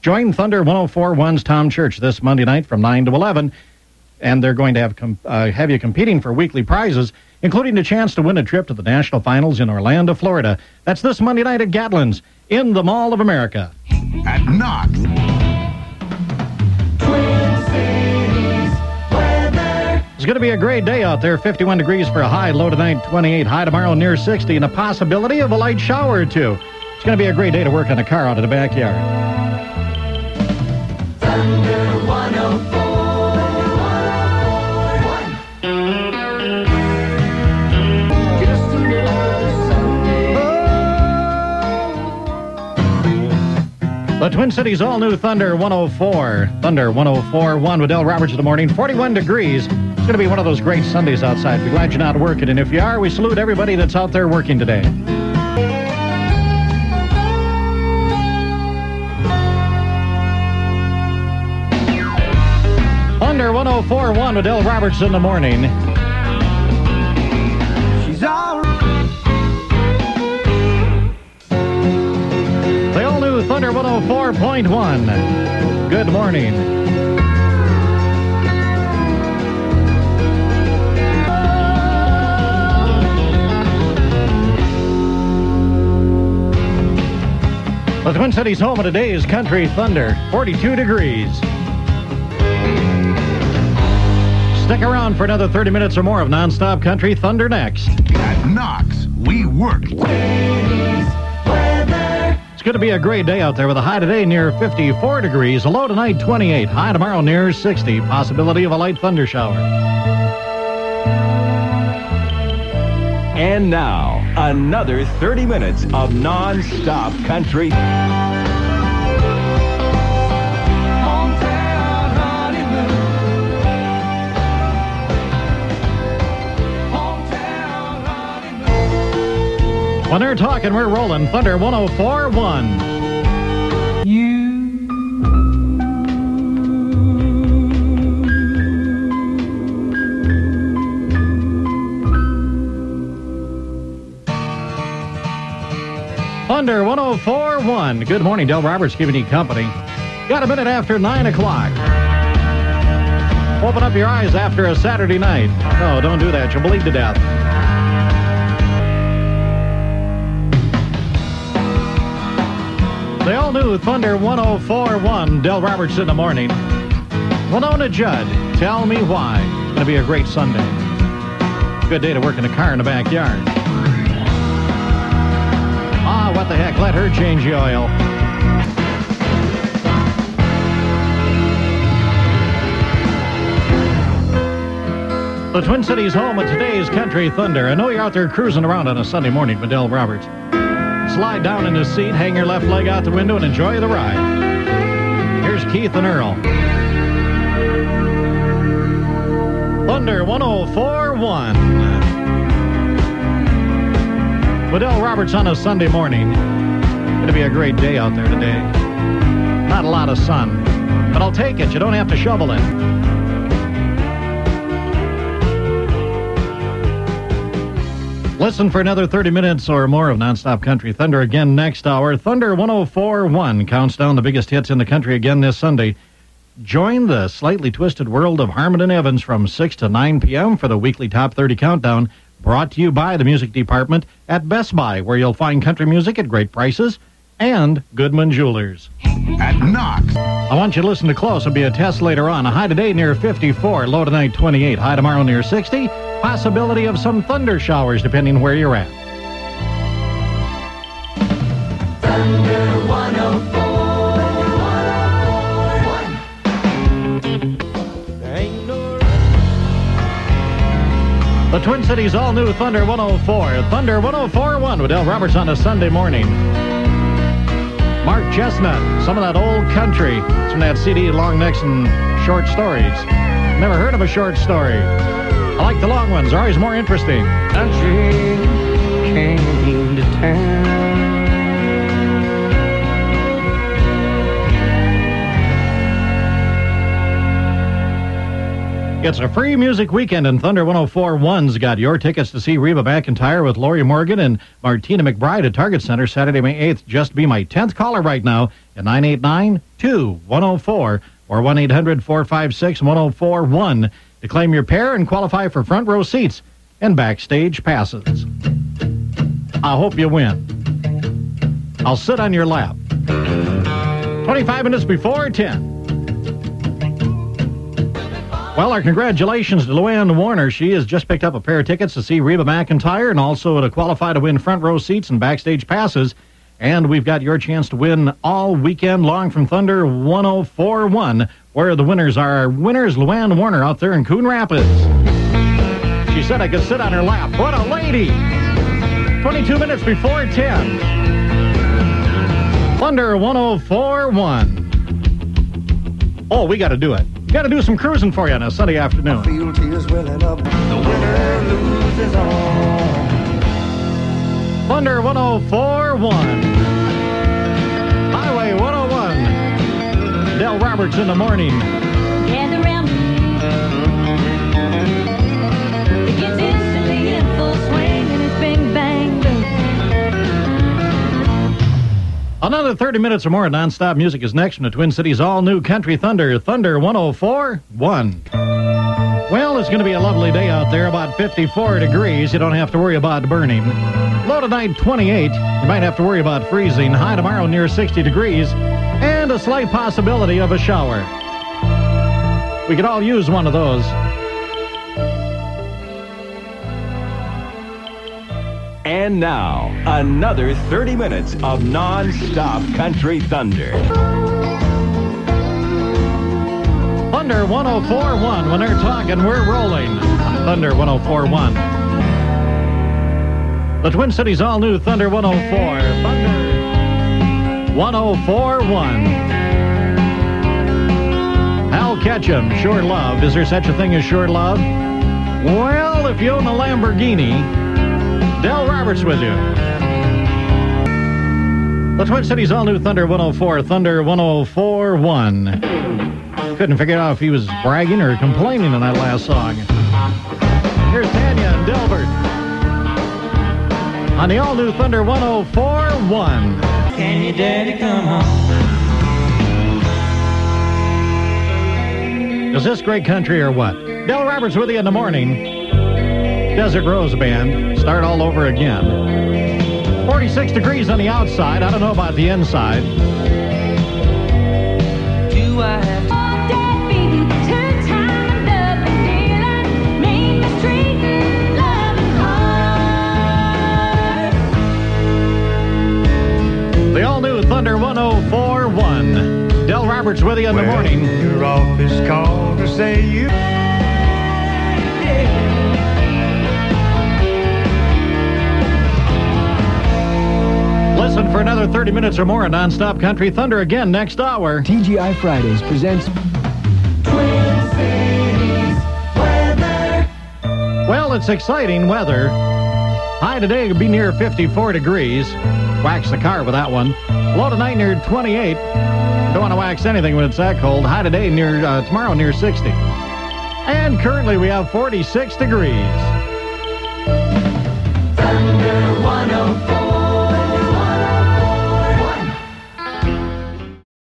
Join Thunder 104.1's Tom Church this Monday night from 9 to 11, and they're going to have you competing for weekly prizes, including a chance to win a trip to the national finals in Orlando, Florida. That's this Monday night at Gatlin's in the Mall of America. At Knox. It's going to be a great day out there. 51 degrees for a high, low tonight 28, high tomorrow near 60, and a possibility of a light shower or two. It's going to be a great day to work on a car out of the backyard. Thunder 104.1. Just another Sunday. The Twin Cities all-new Thunder 104. Thunder 104.1 with Del Roberts in the morning. 41 degrees. It's going to be one of those great Sundays outside. We're glad you're not working, and if you are, we salute everybody that's out there working today. Thunder 104.1 with Del Roberts in the morning. She's all The all-new Thunder 104.1. Good morning. The Twin Cities home of today's Country Thunder, 42 degrees. Stick around for another 30 minutes or more of nonstop Country Thunder next. At Knox, we work. It's going to be a great day out there with a high today near 54 degrees, a low tonight 28, high tomorrow near 60, possibility of a light thunder shower. And now, another 30 minutes of non-stop country. hometown honeymoon. Hometown honeymoon. When they're talking, we're rolling. Thunder 104.1. Thunder 104.1. Good morning, Del Roberts giving you company. Got a minute after 9 o'clock. Open up your eyes after a Saturday night. No, don't do that. You'll bleed to death. The all-new Thunder 104.1. Del Roberts in the morning. Winona Judd, tell me why. It's going to be a great Sunday. Good day to work in a car in the backyard. What the heck? Let her change the oil. The Twin Cities home of today's Country Thunder. I know you're out there cruising around on a Sunday morning with Del Roberts. Slide down in the seat, hang your left leg out the window, and enjoy the ride. Here's Keith and Earl. Thunder 104.1. With Del Roberts on a Sunday morning. Going to be a great day out there today. Not a lot of sun, but I'll take it. You don't have to shovel it. Listen for another 30 minutes or more of nonstop Country Thunder again next hour. Thunder 104.1 counts down the biggest hits in the country again this Sunday. Join the slightly twisted world of Harmon and Evans from 6 to 9 p.m. for the weekly Top 30 Countdown. Brought to you by the music department at Best Buy, where you'll find country music at great prices, and Goodman Jewelers. At Knox. I want you to listen to close. It'll be a test later on. A high today near 54, low tonight 28, high tomorrow near 60. Possibility of some thunder showers depending where you're at. Thunder 104.1. The Twin Cities all-new Thunder 104. Thunder 104.1 with Del Roberts on a Sunday morning. Mark Chestnut, some of that old country. It's from that CD, Long Necks and Short Stories. Never heard of a short story. I like the long ones. They're always more interesting. Country came to town. It's a free music weekend, and Thunder 104.1's got your tickets to see Reba McEntire with Lori Morgan and Martina McBride at Target Center Saturday, May 8th. Just be my 10th caller right now at 989-2104 or 1-800-456-1041 to claim your pair and qualify for front row seats and backstage passes. I hope you win. I'll sit on your lap. 25 minutes before 10. Well, our congratulations to Luann Warner. She has just picked up a pair of tickets to see Reba McEntire and also to qualify to win front row seats and backstage passes. And we've got your chance to win all weekend long from Thunder 104.1, where the winners are Luann Warner out there in Coon Rapids. She said I could sit on her lap. What a lady! 22 minutes before 10. Thunder 104.1. Oh, we got to do it. Got to do some cruising for you on a Sunday afternoon. Feel tears welling up. The winner loses all. Thunder 104.1. Highway 101. Del Roberts in the morning. Gather round. It gets instantly in full swing and it's bing bang boom. Another 30 minutes or more of nonstop music is next from the Twin Cities all-new Country Thunder, Thunder 104.1. Well, it's going to be a lovely day out there, about 54 degrees. You don't have to worry about burning. Low tonight, 28. You might have to worry about freezing. High tomorrow, near 60 degrees. And a slight possibility of a shower. We could all use one of those. And now, another 30 minutes of non-stop Country Thunder. Thunder 104.1. When they're talking, we're rolling. On Thunder 104.1. The Twin Cities all-new Thunder 104. Thunder 104.1. Hal Ketchum, Sure Love. Is there such a thing as sure love? Well, if you own a Lamborghini, Del Roberts with you. The Twin Cities all-new Thunder 104, Thunder 104.1. Couldn't figure out if he was bragging or complaining in that last song. Here's Tanya and Delbert on the all-new Thunder 104.1. Can your daddy come home? Is this great country or what? Del Roberts with you in the morning. Desert Rose Band, start all over again. 46 degrees on the outside. I don't know about the inside. Do I have to? The all-new Thunder 104.1. Del Roberts with you in the morning. Your office called to say you. Listen for another 30 minutes or more of nonstop Country Thunder again next hour. TGI Fridays presents Twin Cities weather. Well, it's exciting weather. High today will be near 54 degrees. Wax the car with that one. Low tonight near 28. Don't want to wax anything when it's that cold. High today near tomorrow near 60. And currently we have 46 degrees.